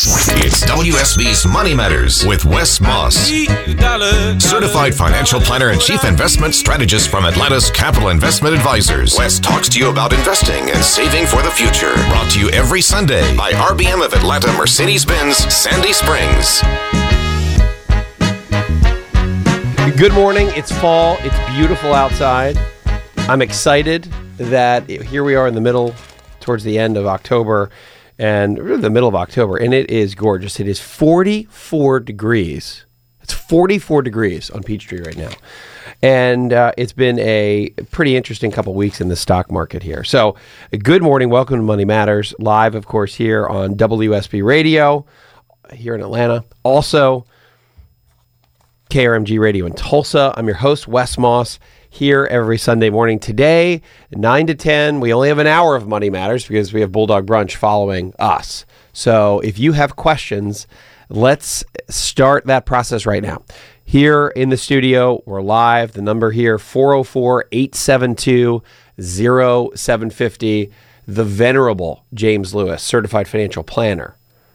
It's WSB's Money Matters with Wes Moss, certified financial planner and chief investment strategist from Atlanta's Capital Investment Advisors. Wes talks to you about investing and saving for the future. Brought to you every Sunday by RBM of Atlanta Mercedes-Benz Sandy Springs. Good morning. It's fall. It's beautiful outside. I'm excited that here we are in the middle, towards the end of October, and the middle of October, and it is gorgeous. It is 44 degrees. It's 44 degrees on Peachtree right now. And it's been a pretty interesting couple weeks in the stock market here. So good morning. Welcome to Money Matters. Live, of course, here on WSB Radio here in Atlanta. Also, KRMG Radio in Tulsa. I'm your host, Wes Moss, here every Sunday morning. Today, 9 to 10, we only have an hour of Money Matters because we have Bulldog Brunch following us. So if you have questions, let's start that process right now. Here in the studio, we're live. The number here, 404-872-0750. The venerable James Lewis, certified financial planner.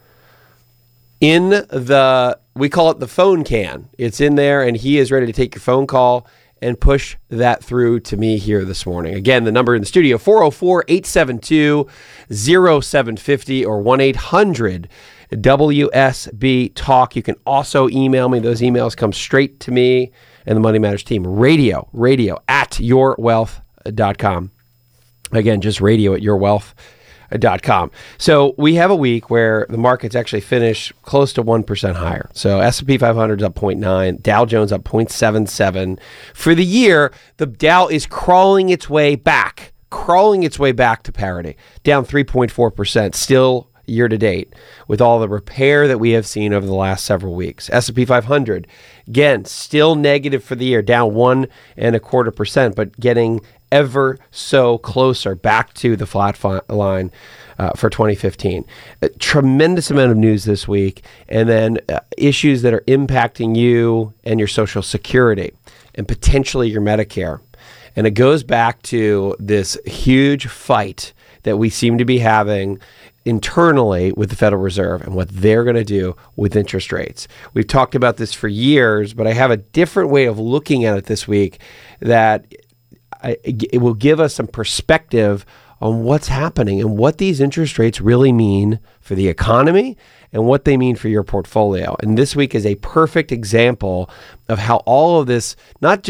We call it the phone can. It's in there, and he is ready to take your phone call and push that through to me here this morning. Again, the number in the studio, 404-872-0750 or 1-800-WSB-TALK. You can also email me. Those emails come straight to me and the Money Matters team. Radio at yourwealth.com. Again, just radio at yourwealth.com. So we have a week where the markets actually finish close to 1% higher. So S&P 500 is up 0.9, Dow Jones up 0.77. For the year, the Dow is crawling its way back to parity, down 3.4%, still year to date, with all the repair that we have seen over the last several weeks. S&P 500, again, still negative for the year, down 1.25%, but getting ever so closer back to the flat line for 2015. A tremendous amount of news this week, and then issues that are impacting you and your Social Security and potentially your Medicare. And it goes back to this huge fight that we seem to be having internally with the Federal Reserve and what they're going to do with interest rates. We've talked about this for years, but I have a different way of looking at it this week that it will give us some perspective on what's happening and what these interest rates really mean for the economy and what they mean for your portfolio. And this week is a perfect example of how all of this, not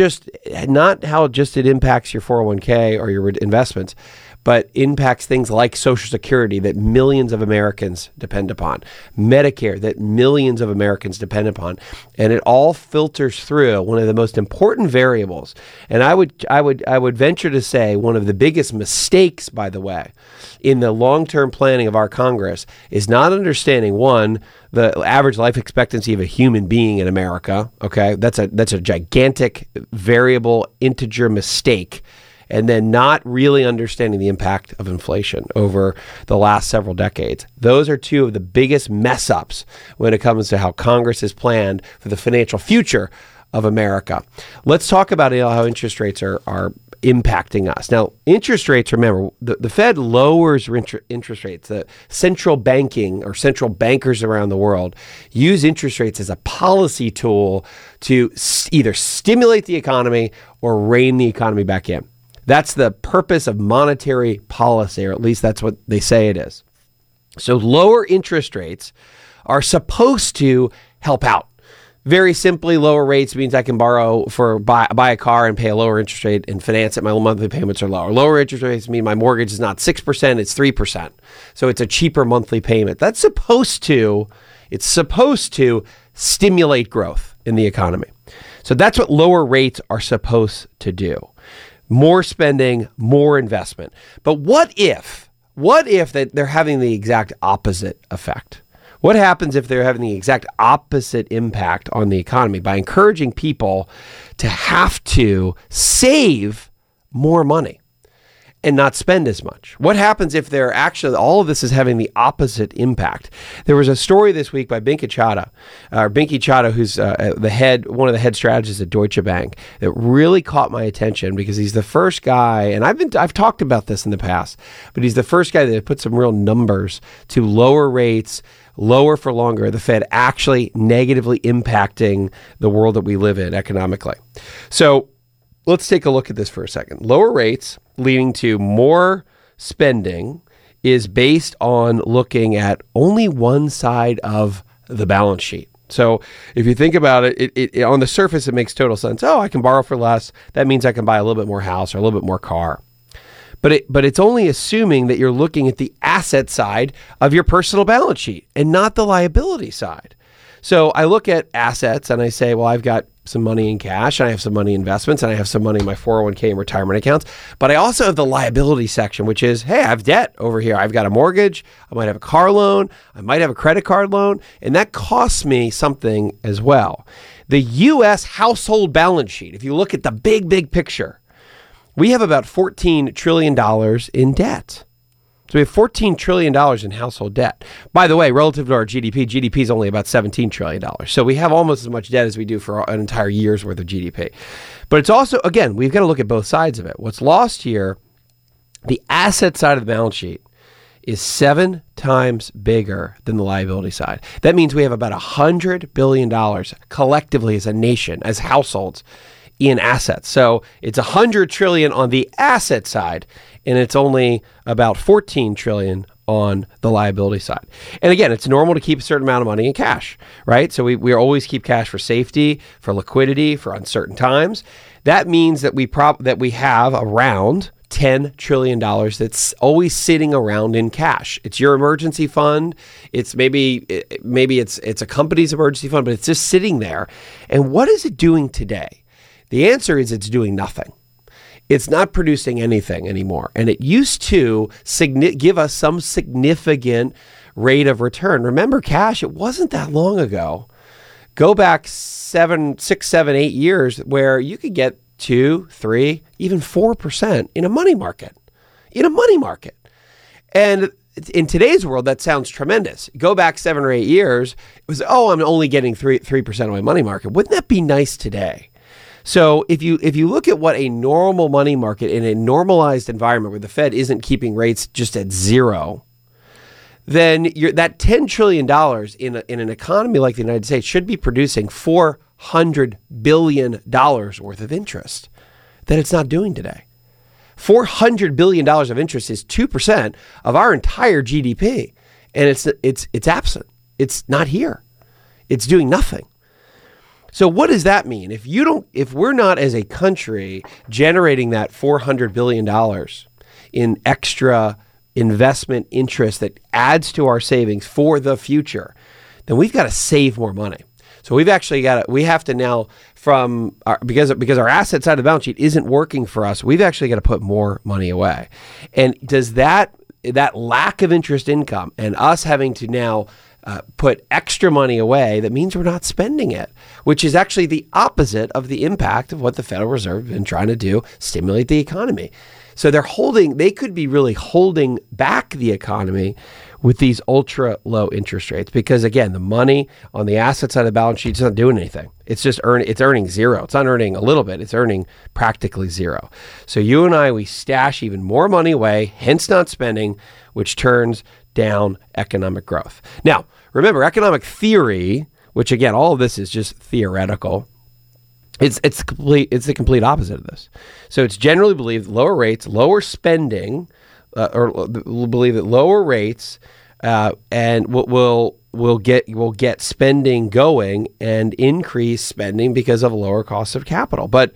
how just it impacts your 401k or your investments, but impacts things like Social Security that millions of Americans depend upon, Medicare that millions of Americans depend upon, and it all filters through one of the most important variables. And I would venture to say one of the biggest mistakes, by the way, in the long-term planning of our Congress is not understanding, one, the average life expectancy of a human being in America. Okay, that's a gigantic variable integer mistake. And then not really understanding the impact of inflation over the last several decades. Those are two of the biggest mess-ups when it comes to how Congress has planned for the financial future of America. Let's talk about how interest rates are impacting us. Now, interest rates, remember, the Fed lowers interest rates. The central banking or central bankers around the world use interest rates as a policy tool to either stimulate the economy or rein the economy back in. That's the purpose of monetary policy, or at least that's what they say it is. So lower interest rates are supposed to help out. Very simply, lower rates means I can buy a car and pay a lower interest rate and finance it. My monthly payments are lower. Lower interest rates mean my mortgage is not 6%, it's 3%. So it's a cheaper monthly payment. It's supposed to stimulate growth in the economy. So that's what lower rates are supposed to do. More spending, more investment. But what if they're having the exact opposite effect? What happens if they're having the exact opposite impact on the economy by encouraging people to have to save more money and not spend as much? What happens if they're actually, all of this is having the opposite impact? There was a story this week by Binky Chadha, who's one of the head strategists at Deutsche Bank, that really caught my attention because he's the first guy, and I've talked about this in the past, but he's the first guy that put some real numbers to lower rates lower for longer, the Fed actually negatively impacting the world that we live in economically. So let's take a look at this for a second. Lower rates leading to more spending is based on looking at only one side of the balance sheet. So if you think about it, it on the surface, it makes total sense. Oh, I can borrow for less. That means I can buy a little bit more house or a little bit more car. But it's only assuming that you're looking at the asset side of your personal balance sheet and not the liability side. So I look at assets and I say, well, I've got some money in cash, and I have some money in investments, and I have some money in my 401k and retirement accounts. But I also have the liability section, which is, hey, I have debt over here. I've got a mortgage. I might have a car loan. I might have a credit card loan. And that costs me something as well. The U.S. household balance sheet, if you look at the big picture, we have about $14 trillion in debt. So we have $14 trillion in household debt. By the way, relative to our GDP is only about $17 trillion. So we have almost as much debt as we do for an entire year's worth of GDP. But it's also, again, we've got to look at both sides of it. What's lost here, the asset side of the balance sheet is 7 times bigger than the liability side. That means we have about $100 billion collectively as a nation, as households, in assets. So it's 100 trillion on the asset side, and it's only about 14 trillion on the liability side. And again, it's normal to keep a certain amount of money in cash, right? So we always keep cash for safety, for liquidity, for uncertain times. That means that we have around $10 trillion that's always sitting around in cash. It's your emergency fund. It's maybe it's a company's emergency fund, but it's just sitting there. And what is it doing today? The answer is it's doing nothing. It's not producing anything anymore. And it used to give us some significant rate of return. Remember, cash, it wasn't that long ago. Go back 6, 7, 8 years where you could get 2, 3, even 4% in a money market. And in today's world, that sounds tremendous. Go back 7 or 8 years, it was, I'm only getting 3% of my money market. Wouldn't that be nice today? So if you look at what a normal money market in a normalized environment where the Fed isn't keeping rates just at zero, then that $10 trillion in an economy like the United States should be producing $400 billion worth of interest that it's not doing today. $400 billion of interest is 2% of our entire GDP, and it's absent. It's not here. It's doing nothing. So what does that mean? If we're not as a country generating that $400 billion in extra investment interest that adds to our savings for the future, then we've got to save more money. So we have to now because our asset side of the balance sheet isn't working for us, we've actually got to put more money away. And does that lack of interest income and us having to now put extra money away, that means we're not spending it, which is actually the opposite of the impact of what the Federal Reserve has been trying to do, stimulate the economy. So they could be really holding back the economy with these ultra low interest rates because, again, the money on the asset side of the balance sheet is not doing anything. It's just earning zero. It's not earning a little bit. It's earning practically zero. So you and I, we stash even more money away, hence not spending, which turns down economic growth. Now, remember, economic theory, which again, all of this is just theoretical, it's the complete opposite of this. So it's generally believed that lower rates, lower spending, or believe that lower rates and will get spending going and increase spending because of a lower cost of capital. But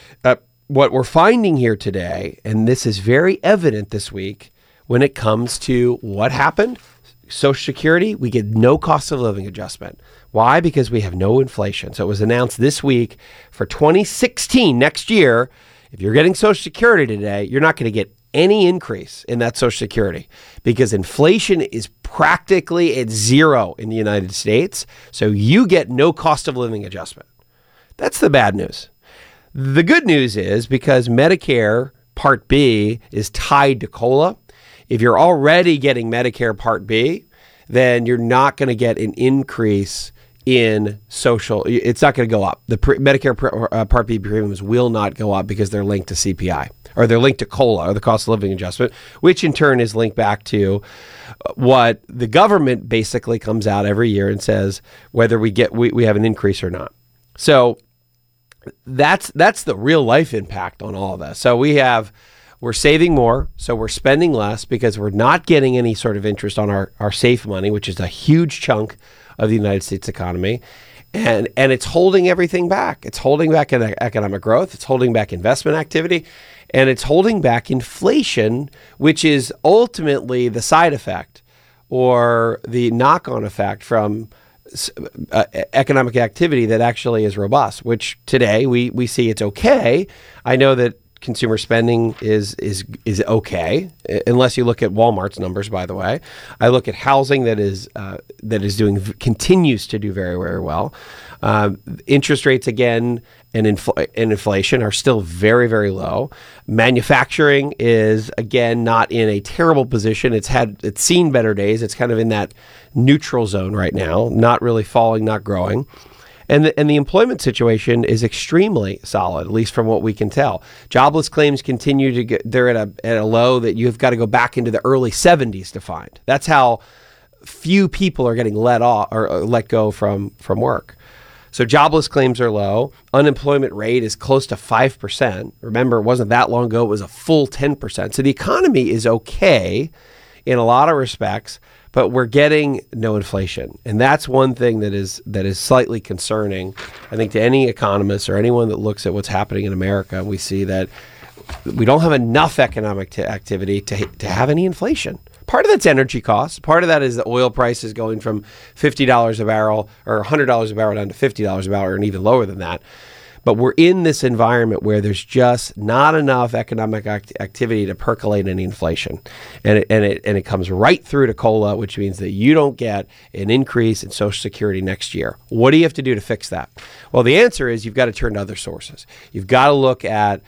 what we're finding here today, and this is very evident this week, when it comes to what happened, Social Security, we get no cost of living adjustment. Why? Because we have no inflation. So it was announced this week for 2016, next year, if you're getting Social Security today, you're not going to get any increase in that Social Security because inflation is practically at zero in the United States. So you get no cost of living adjustment. That's the bad news. The good news is because Medicare Part B is tied to COLA, if you're already getting Medicare Part B, then you're not going to get an increase in social. It's not going to go up. The Medicare Part B premiums will not go up because they're linked to CPI. or they're linked to COLA, or the cost of living adjustment, which in turn is linked back to what the government basically comes out every year and says whether we have an increase or not. So that's the real life impact on all of this. So we're saving more, so we're spending less because we're not getting any sort of interest on our safe money, which is a huge chunk of the United States economy. And it's holding everything back. It's holding back economic growth. It's holding back investment activity. And it's holding back inflation, which is ultimately the side effect or the knock-on effect from economic activity that actually is robust, which today we see it's okay. I know that consumer spending is okay, unless you look at Walmart's numbers, by the way. I look at housing continues to do very, very well. Interest rates again and inflation are still very, very low. Manufacturing is again not in a terrible position. It's seen better days. It's kind of in that neutral zone right now, not really falling, not growing. And the employment situation is extremely solid, at least from what we can tell. Jobless claims continue to they're at a low that you've got to go back into the early 70s to find. That's how few people are getting let go from work. So jobless claims are low. Unemployment rate is close to 5%. Remember, it wasn't that long ago. It was a full 10%. So the economy is okay in a lot of respects, but we're getting no inflation. And that's one thing that is slightly concerning, I think, to any economist or anyone that looks at what's happening in America. We see that we don't have enough economic activity to have any inflation. Part of that's energy costs. Part of that is the oil prices going from $50 a barrel or $100 a barrel down to $50 a barrel and even lower than that. But we're in this environment where there's just not enough economic activity to percolate any inflation. And it comes right through to COLA, which means that you don't get an increase in Social Security next year. What do you have to do to fix that? Well, the answer is you've got to turn to other sources. You've got to look at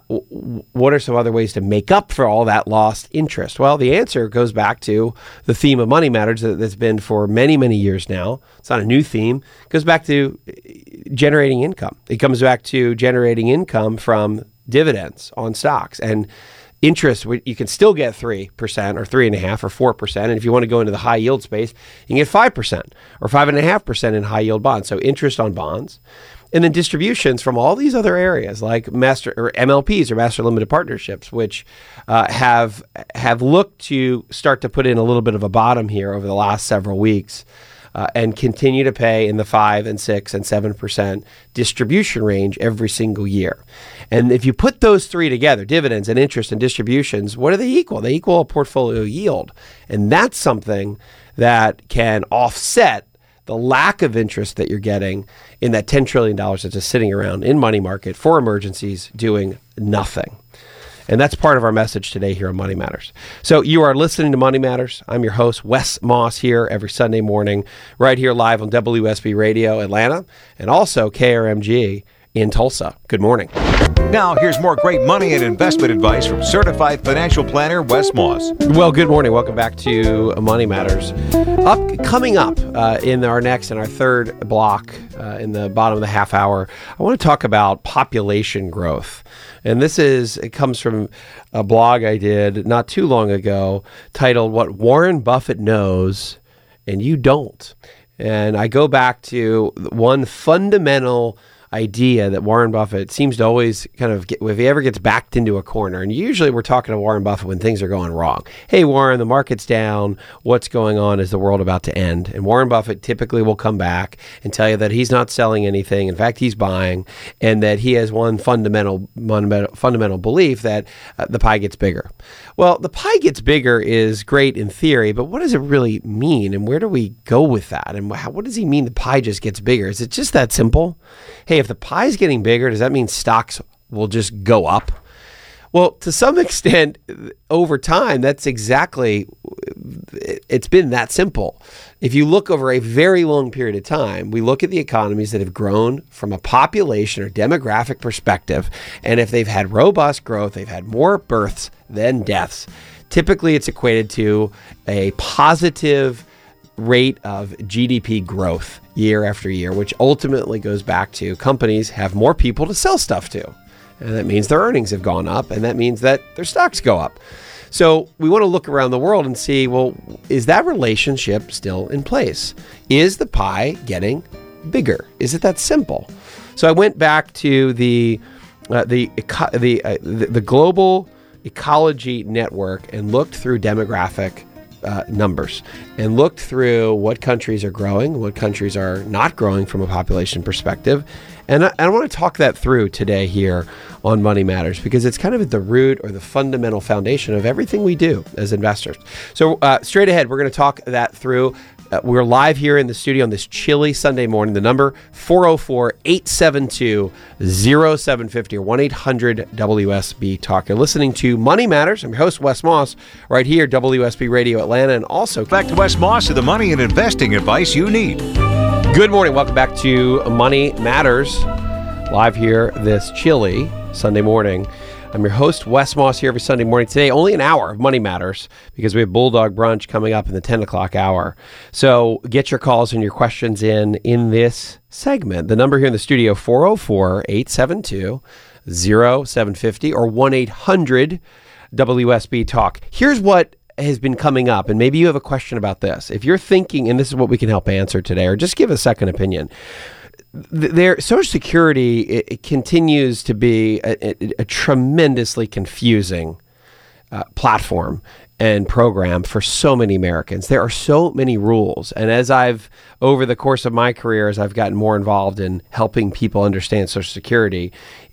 what are some other ways to make up for all that lost interest? Well, the answer goes back to the theme of Money Matters that's been for many, many years now. It's not a new theme. It goes back to generating income. It comes back to generating income from dividends on stocks. And interest, you can still get 3% or 3.5% or 4%. And if you want to go into the high yield space, you can get 5% or 5.5% in high yield bonds. So interest on bonds. And then distributions from all these other areas like master or MLPs or master limited partnerships, which have looked to start to put in a little bit of a bottom here over the last several weeks and continue to pay in the 5 and 6 and 7% distribution range every single year. And if you put those three together, dividends and interest and distributions, what do they equal? They equal a portfolio yield. And that's something that can offset the lack of interest that you're getting in that $10 trillion that's just sitting around in money market for emergencies doing nothing. And that's part of our message today here on Money Matters. So you are listening to Money Matters. I'm your host, Wes Moss, here every Sunday morning, right here live on WSB Radio Atlanta and also KRMG in Tulsa. Good morning. Now, here's more great money and investment advice from certified financial planner Wes Moss. Well, good morning. Welcome back to Money Matters. Coming up in our third block in the bottom of the half hour, I want to talk about population growth. And it comes from a blog I did not too long ago titled What Warren Buffett Knows and You Don't. And I go back to one fundamental idea that Warren Buffett seems to always kind of get, if he ever gets backed into a corner, and usually we're talking to Warren Buffett when things are going wrong. Hey, Warren, the market's down. What's going on? Is the world about to end? And Warren Buffett typically will come back and tell you that he's not selling anything. In fact, he's buying, and that he has one fundamental belief that the pie gets bigger. Well, the pie gets bigger is great in theory, but what does it really mean? And where do we go with that? And what does he mean the pie just gets bigger? Is it just that simple? Hey, if the pie's getting bigger, does that mean stocks will just go up? Well, to some extent, over time, it's been that simple. If you look over a very long period of time, we look at the economies that have grown from a population or demographic perspective, and if they've had robust growth, they've had more births than deaths. Typically, it's equated to a positive rate of GDP growth year after year, which ultimately goes back to companies have more people to sell stuff to. And that means their earnings have gone up, and that means that their stocks go up. So we want to look around the world and see, well, is that relationship still in place? Is the pie getting bigger? Is it that simple? So I went back to the Global Ecology Network and looked through demographic numbers and looked through what countries are growing, what countries are not growing from a population perspective. And I want to talk that through today here on Money Matters, because it's kind of at the root or the fundamental foundation of everything we do as investors. So straight ahead, we're going to talk that through. We're live here in the studio on this chilly Sunday morning. The number 404-872-0750 or 1-800-WSB-TALK. You're listening to Money Matters. I'm your host, Wes Moss, right here, WSB Radio Atlanta, and also back to Wes Moss with the money and investing advice you need. Good morning. Welcome back to Money Matters, live here this chilly Sunday morning. I'm your host, Wes Moss, here every Sunday morning. Today, only an hour of Money Matters because we have Bulldog Brunch coming up in the 10 o'clock hour. So get your calls and your questions in this segment. The number here in the studio, 404-872-0750 or 1-800-WSB-TALK. Here's what has been coming up, and maybe you have a question about this. If you're thinking, and this is what we can help answer today, or just give a second opinion. Their Social Security, it continues to be a tremendously confusing platform and program for so many Americans. There are so many rules. And as over the course of my career, as I've gotten more involved in helping people understand Social Security,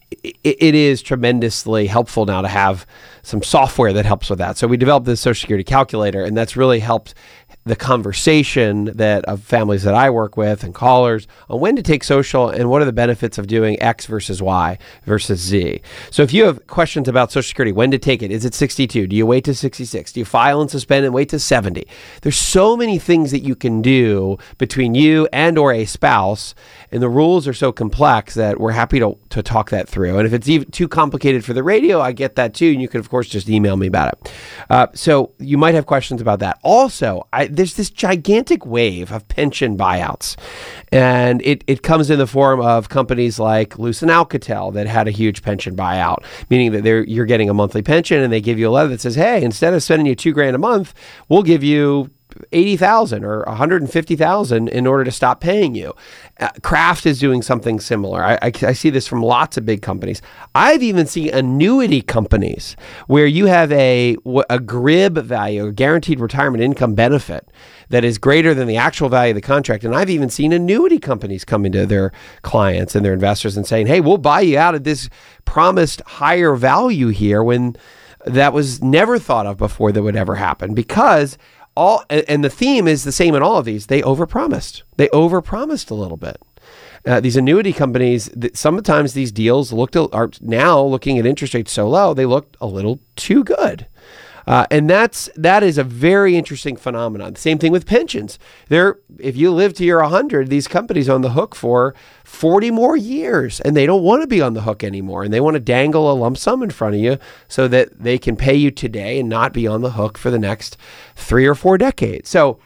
it is tremendously helpful now to have some software that helps with that. So we developed this Social Security calculator, and that's really helped the conversation of families that I work with and callers on when to take social and what are the benefits of doing X versus Y versus Z. So if you have questions about Social Security, when to take it, is it 62? Do you wait to 66? Do you file and suspend and wait to 70? There's so many things that you can do between you and or a spouse, and the rules are so complex that we're happy to talk that through. And if it's even too complicated for the radio, I get that too, and you can, of course, just email me about it. So you might have questions about that. Also, there's this gigantic wave of pension buyouts, and it comes in the form of companies like Lucent Alcatel that had a huge pension buyout, meaning that you're getting a monthly pension, and they give you a letter that says, hey, instead of spending you $2,000 a month, we'll give you $80,000 or $150,000 in order to stop paying you. Kraft is doing something similar. I see this from lots of big companies. I've even seen annuity companies where you have a GRIB value, a guaranteed retirement income benefit, that is greater than the actual value of the contract. And I've even seen annuity companies coming to their clients and their investors and saying, hey, we'll buy you out at this promised higher value here, when that was never thought of before that would ever happen, because and the theme is the same in all of these. They overpromised. They overpromised a little bit. These annuity companies, sometimes these deals are now looking at interest rates so low, they looked a little too good. And that is a very interesting phenomenon. The same thing with pensions. If you live to your 100, these companies are on the hook for 40 more years, and they don't want to be on the hook anymore. And they want to dangle a lump sum in front of you so that they can pay you today and not be on the hook for the next 3 or 4 decades. So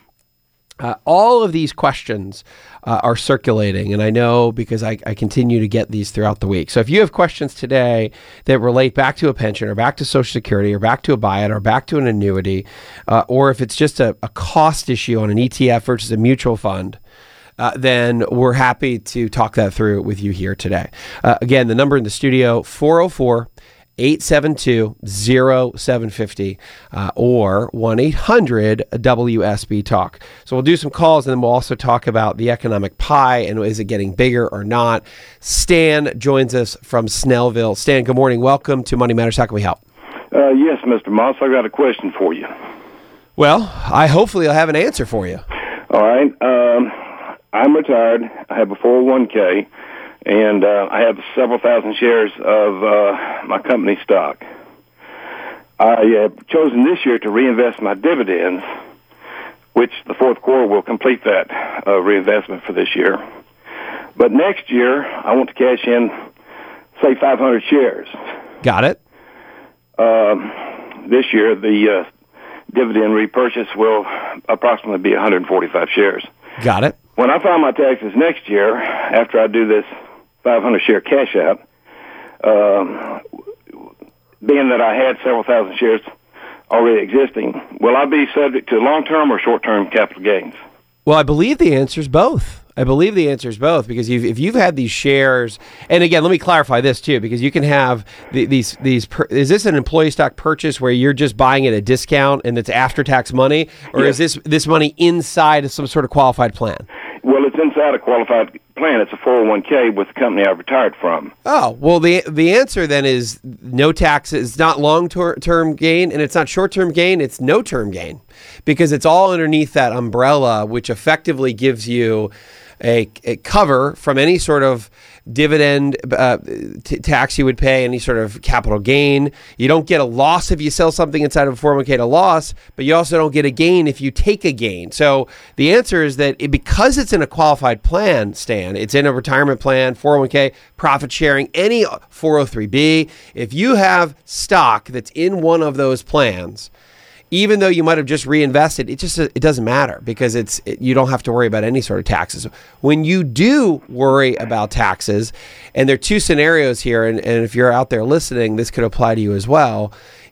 all of these questions are circulating, and I know because I continue to get these throughout the week. So if you have questions today that relate back to a pension or back to Social Security or back to a buyout or back to an annuity, or if it's just a cost issue on an ETF versus a mutual fund, then we're happy to talk that through with you here today. Again, the number in the studio, 404-872-0750 or 1-800-WSB-TALK. So we'll do some calls, and then we'll also talk about the economic pie and is it getting bigger or not. Stan joins us from Snellville. Stan, good morning. Welcome to Money Matters. How can we help? Yes, Mr. Moss, I've got a question for you. Well, hopefully I'll have an answer for you. All right. I'm retired. I have a 401k. And I have several thousand shares of my company stock. I have chosen this year to reinvest my dividends, which the fourth quarter will complete that reinvestment for this year. But next year, I want to cash in, say, 500 shares. Got it. This year, the dividend repurchase will approximately be 145 shares. Got it. When I file my taxes next year, after I do this 500 share cash out, being that I had several thousand shares already existing, will I be subject to long-term or short-term capital gains? Well, I believe the answer is both. Because if you've had these shares, and again, let me clarify this too, because you can have these. Is this an employee stock purchase where you're just buying at a discount and it's after-tax money, or Yes. is this money inside of some sort of qualified plan? Well, it's inside a qualified plan. It's a 401k with the company I retired from. Oh, well, the answer then is no taxes. It's not long-term gain, and it's not short-term gain. It's no-term gain, because it's all underneath that umbrella, which effectively gives you a cover from any sort of dividend tax you would pay, any sort of capital gain. You don't get a loss if you sell something inside of a 401k at a loss, but you also don't get a gain if you take a gain. So the answer is that because it's in a qualified plan, Stan, it's in a retirement plan, 401k, profit sharing, any 403b, if you have stock that's in one of those plans, even though you might have just reinvested, it doesn't matter, because you don't have to worry about any sort of taxes. When you do worry about taxes, and there are two scenarios here, and if you're out there listening, this could apply to you as well.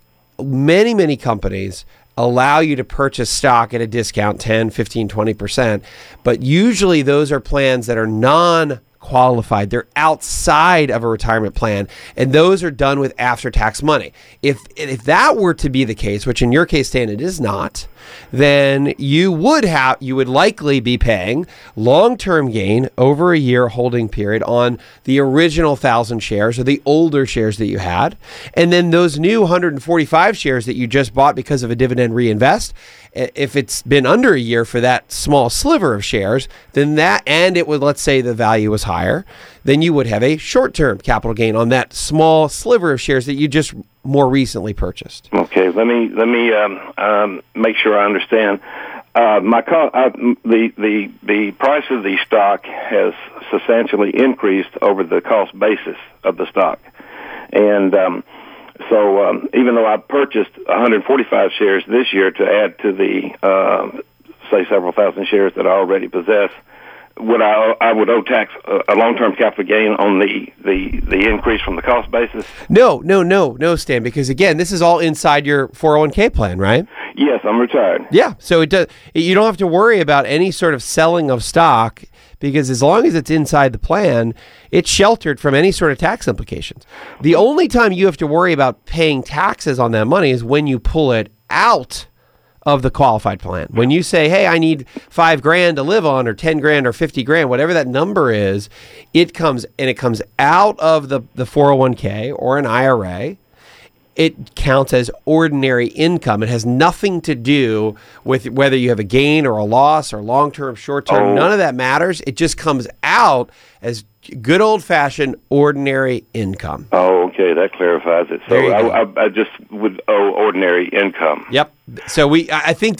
Many companies allow you to purchase stock at a discount, 10, 15, 20%, but usually those are plans that are non-qualified. They're outside of a retirement plan, and those are done with after-tax money. If that were to be the case, which in your case, Stan, it is not, then you would likely be paying long-term gain over a year holding period on the original 1,000 shares or the older shares that you had, and then those new 145 shares that you just bought because of a dividend reinvest. If it's been under a year for that small sliver of shares, then let's say the value was higher, then you would have a short-term capital gain on that small sliver of shares that you just more recently purchased. Okay, let me make sure I understand. The price of the stock has substantially increased over the cost basis of the stock, and so even though I purchased 145 shares this year to add to the say several thousand shares that I already possess, I would owe tax a long-term capital gain on the increase from the cost basis? No, Stan, because again, this is all inside your 401k plan, right? Yes, I'm retired. Yeah, so you don't have to worry about any sort of selling of stock, because as long as it's inside the plan, it's sheltered from any sort of tax implications. The only time you have to worry about paying taxes on that money is when you pull it out of the qualified plan. When you say, hey, I need $5,000 to live on, or 10 grand or 50 grand, whatever that number is, it comes out of the 401k or an IRA. It counts as ordinary income. It has nothing to do with whether you have a gain or a loss or long-term, short-term. None of that matters. It just comes out as good old-fashioned ordinary income. Oh, okay, that clarifies it. So I just would owe ordinary income. Yep. So I think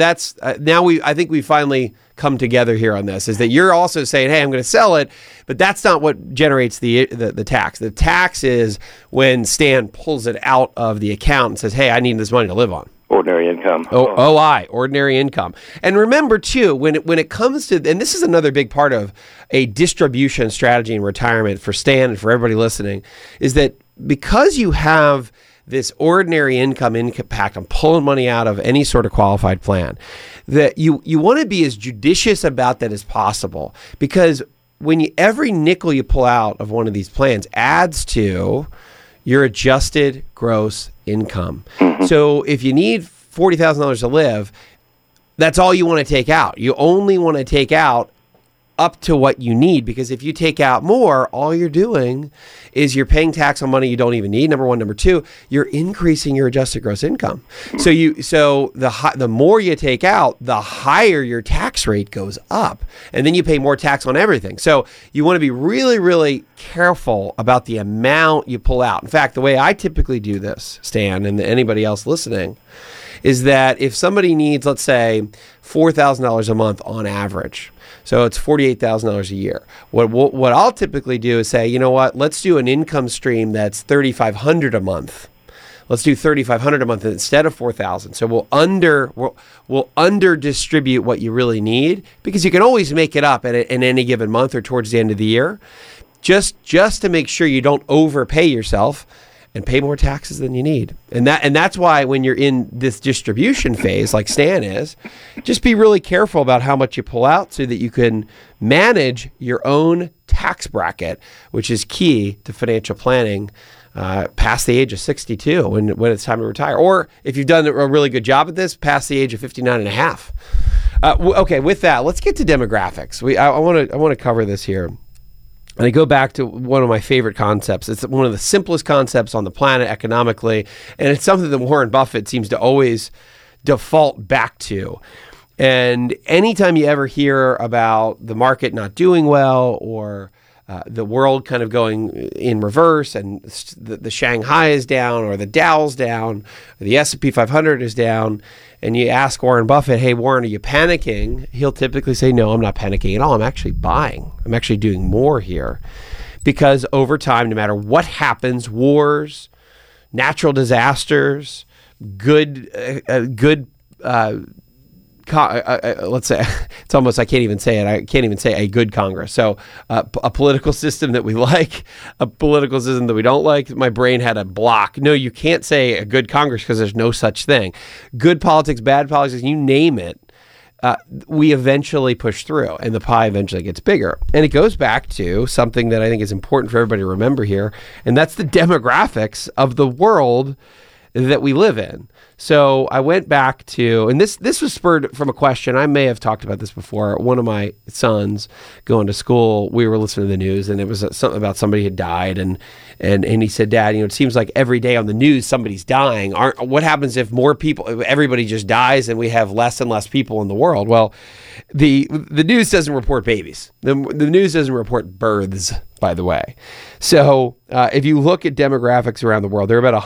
I think we finally come together here on this, is that you're also saying, hey, I'm going to sell it, but that's not what generates the tax. The tax is when Stan pulls it out of the account and says, hey, I need this money to live on. Ordinary income. OI, ordinary income. And remember, too, when it comes to, and this is another big part of a distribution strategy in retirement for Stan and for everybody listening, is that because you have this ordinary income impact on pulling money out of any sort of qualified plan, that you want to be as judicious about that as possible, because when every nickel you pull out of one of these plans adds to your adjusted gross income. Mm-hmm. So if you need $40,000 to live, that's all you want to take out. You only want to take out up to what you need, because if you take out more, all you're doing is you're paying tax on money you don't even need, number one. Number two, you're increasing your adjusted gross income. So the more you take out, the higher your tax rate goes up, and then you pay more tax on everything. So you want to be really, really careful about the amount you pull out. In fact, the way I typically do this, Stan, and anybody else listening, is that if somebody needs, let's say, $4,000 a month on average, so it's $48,000 a year. What I'll typically do is say, you know what, let's do an income stream that's $3,500 a month. Let's do $3,500 a month instead of $4,000. So we'll under distribute what you really need, because you can always make it up in any given month or towards the end of the year. just to make sure you don't overpay yourself and pay more taxes than you need. And that's why when you're in this distribution phase, like Stan is, just be really careful about how much you pull out so that you can manage your own tax bracket, which is key to financial planning past the age of 62 when it's time to retire. Or if you've done a really good job at this, past the age of 59 and a half. Okay, with that, let's get to demographics. I want to cover this here. And I go back to one of my favorite concepts. It's one of the simplest concepts on the planet economically, and it's something that Warren Buffett seems to always default back to. And anytime you ever hear about the market not doing well or the world kind of going in reverse and the Shanghai is down or the Dow's down, or the S&P 500 is down, and you ask Warren Buffett, hey, Warren, are you panicking? He'll typically say, no, I'm not panicking at all. I'm actually buying. I'm actually doing more here. Because over time, no matter what happens, wars, natural disasters, let's say, it's almost, I can't even say it. I can't even say a good Congress. So a political system that we like, a political system that we don't like. My brain had a block. No, you can't say a good Congress because there's no such thing. Good politics, bad politics, you name it. We eventually push through and the pie eventually gets bigger. And it goes back to something that I think is important for everybody to remember here. And that's the demographics of the world that we live in. So I went back to, and this was spurred from a question. I may have talked about this before. One of my sons going to school, we were listening to the news, and it was something about somebody had died, and he said, Dad, it seems like every day on the news somebody's dying. What happens if more people, everybody just dies, and we have less and less people in the world? Well, the news doesn't report babies. The news doesn't report births, by the way. So if you look at demographics around the world, there are about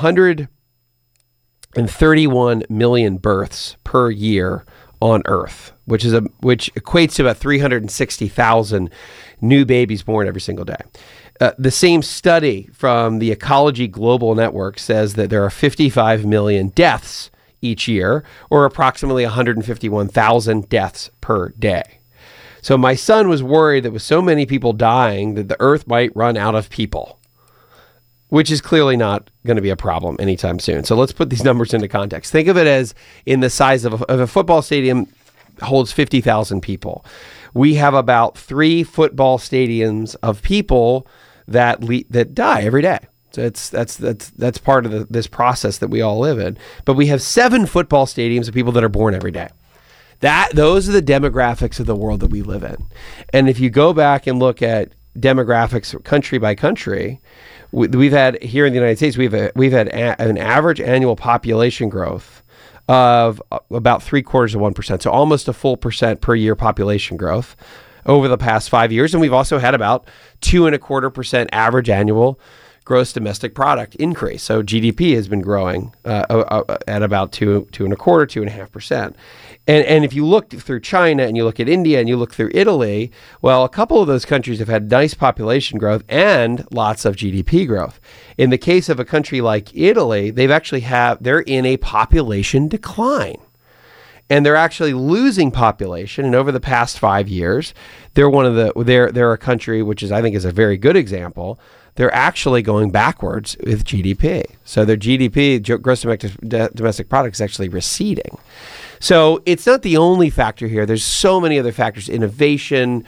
131 million births per year on Earth, which equates to about 360,000 new babies born every single day. The same study from the Ecology Global Network says that there are 55 million deaths each year, or approximately 151,000 deaths per day. So my son was worried that with so many people dying that the Earth might run out of people, which is clearly not going to be a problem anytime soon. So let's put these numbers into context. Think of it as in the size of a football stadium holds 50,000 people. We have about 3 football stadiums of people that die every day. So that's part of this process that we all live in. But we have 7 football stadiums of people that are born every day. Those are the demographics of the world that we live in. And if you go back and look at demographics country by country, we've had here in the United States, we've had an average annual population growth of about 0.75%, so almost a full percent per year population growth over the past 5 years, and we've also had about 2.25% average annual gross domestic product increase. So GDP has been growing at about 2.25%. And if you look through China and you look at India and you look through Italy, well, a couple of those countries have had nice population growth and lots of GDP growth. In the case of a country like Italy, they're in a population decline. And they're actually losing population. And over the past 5 years, they're a country which I think is a very good example. They're actually going backwards with GDP. So their GDP, gross domestic product, is actually receding. So it's not the only factor here. There's so many other factors: innovation,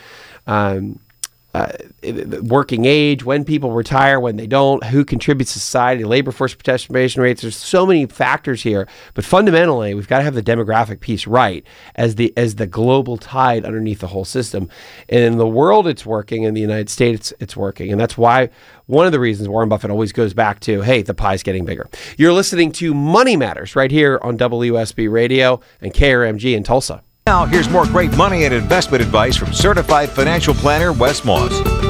working age, when people retire, when they don't, who contributes to society, labor force participation rates. There's so many factors here, but fundamentally, we've got to have the demographic piece right as the global tide underneath the whole system. And in the world, it's working. In the United States, it's working, and that's why one of the reasons Warren Buffett always goes back to, hey, the pie's getting bigger. You're listening to Money Matters right here on WSB Radio and KRMG in Tulsa. Now, here's more great money and investment advice from certified financial planner Wes Moss.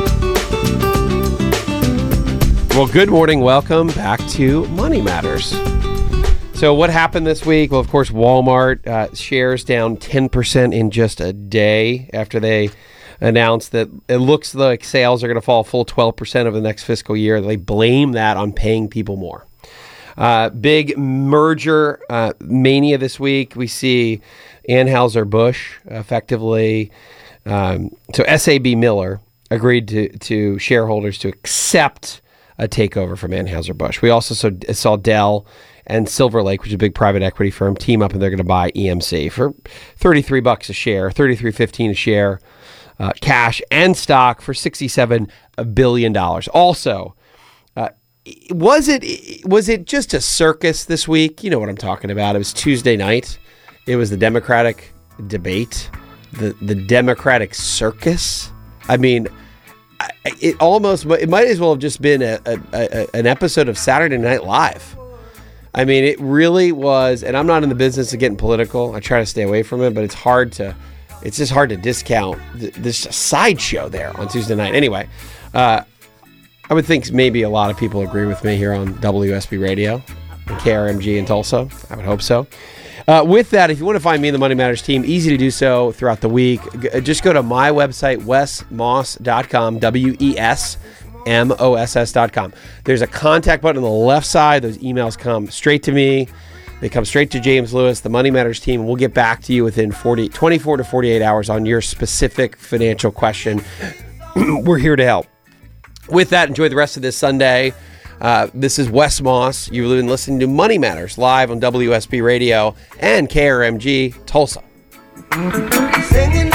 Well, good morning. Welcome back to Money Matters. So what happened this week? Well, of course, Walmart shares down 10% in just a day after they announced that it looks like sales are going to fall a full 12% over the next fiscal year. They blame that on paying people more. Big merger mania this week. We see Anheuser-Busch effectively. So SAB Miller agreed to shareholders to accept a takeover from Anheuser-Busch. We also saw Dell and Silver Lake, which is a big private equity firm, team up, and they're going to buy EMC for $33 a share, $33.15 a share, cash and stock for $67 billion. Also, was it just a circus this week? You know what I'm talking about. It was Tuesday night. It was the Democratic debate, the Democratic circus. I mean, it might as well have just been an episode of Saturday Night Live. I mean, it really was, and I'm not in the business of getting political. I try to stay away from it, but it's just hard to discount this sideshow there on Tuesday night. Anyway, I would think maybe a lot of people agree with me here on WSB Radio and KRMG in Tulsa. I would hope so. With that, if you want to find me and the Money Matters team, easy to do so throughout the week. Just go to my website, wesmoss.com, WESMOSS.com. There's a contact button on the left side. Those emails come straight to me. They come straight to James Lewis, the Money Matters team, and we'll get back to you within 24 to 48 hours on your specific financial question. We're here to help. With that, enjoy the rest of this Sunday. This is Wes Moss. You've been listening to Money Matters live on WSB Radio and KRMG Tulsa. Singing